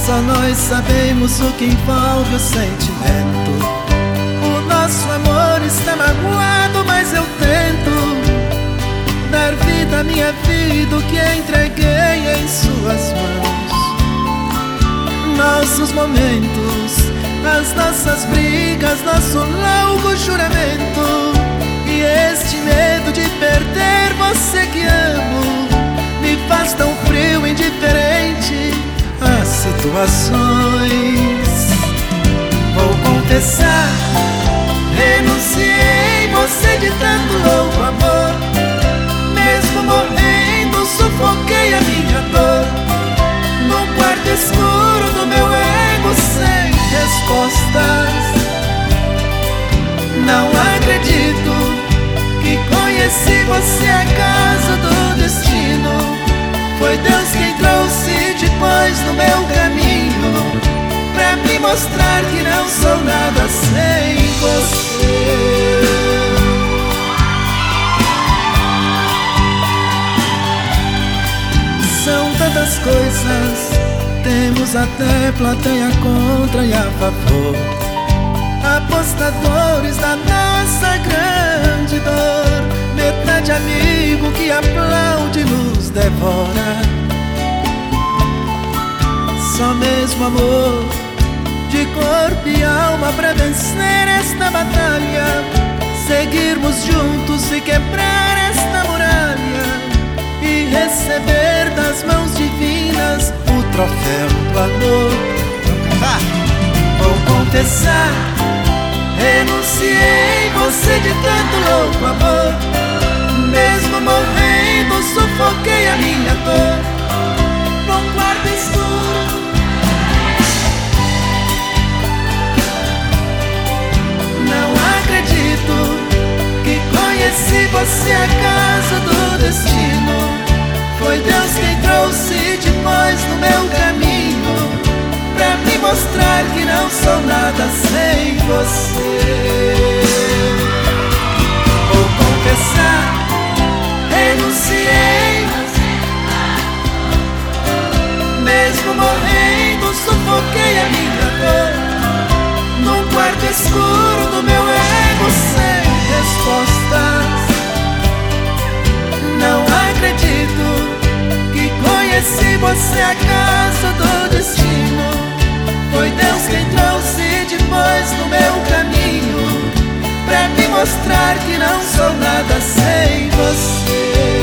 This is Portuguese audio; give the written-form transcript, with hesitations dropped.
Só nós sabemos o que envolve o sentimento. O nosso amor está magoado, mas eu tento dar vida à minha vida, o que entreguei em suas mãos. Nossos momentos, as nossas brigas, nosso longo juramento, e este medo de perder você que amo me faz tão frio e indiferente às situações. Vou confessar, renunciei você de tanto louco amor. Mesmo morrendo, sufoquei a minha dor no quarto escuro do meu ego sem respostas. Não acredito que conheci você acaso do destino. Foi Deus quem trouxe depois no meu caminho, pra me mostrar que não sou nada sem você. São tantas coisas, temos até plateia contra e a favor, apostadores da nossa grande dor, metade amigo que aplaude e nos devora. Só mesmo amor de corpo e alma pra vencer esta batalha, seguirmos juntos e quebrar esta muralha e receber das mãos divinas o troféu do amor. Vou confessar, renunciei você de tanto louco amor. Mesmo morrendo, sufoquei a minha dor num quarto escuro. Não acredito que conheci você acaso do destino. Foi Deus quem trouxe depois no meu caminho, pra me mostrar que não sou nada sem você. Vou confessar, renunciei. Mesmo morrendo, sufoquei a minha dor num quarto escuro do meu ego sem respostas. Não acredito que conheci você acaso do destino. Foi Deus quem trouxe depois no meu caminho, pra me mostrar que não sou nada sem você.